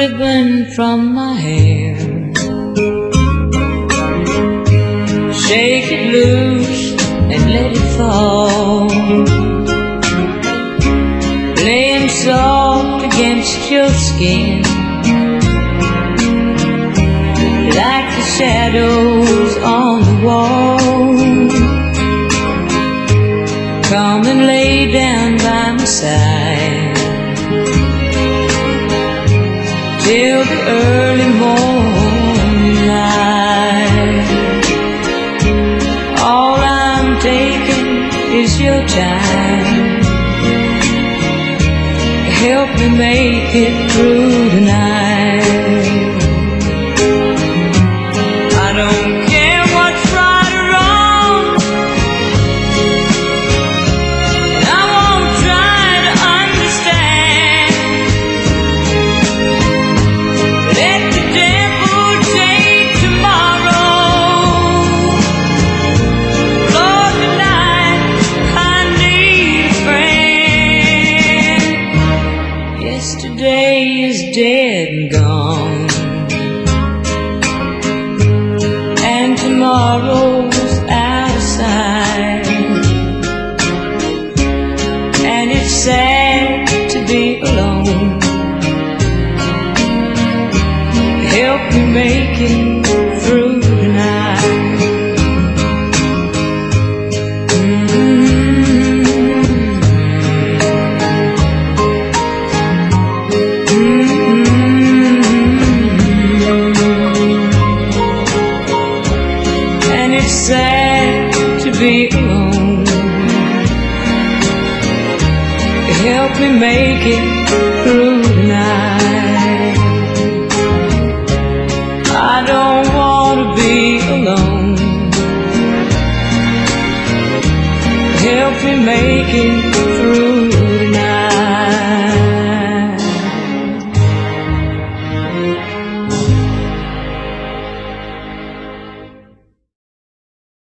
ribbon from my hair, shake it loose and let it fall, laying soft against your skin, like the shadows on the wall. Come and lay down by my side till the early morning light. All I'm taking is your time. Help me make it through tonight. I don't care what's right or wrong, and I won't try to understand. Let the devil take tomorrow. Lord, tonight I need a friend. Yesterday is dead and gone, and tomorrow's out of sight. And it's sad to be alone. Help me make it through tonight. And it's sad to be alone. Help me make it through tonight. I don't want to be alone. Help me make it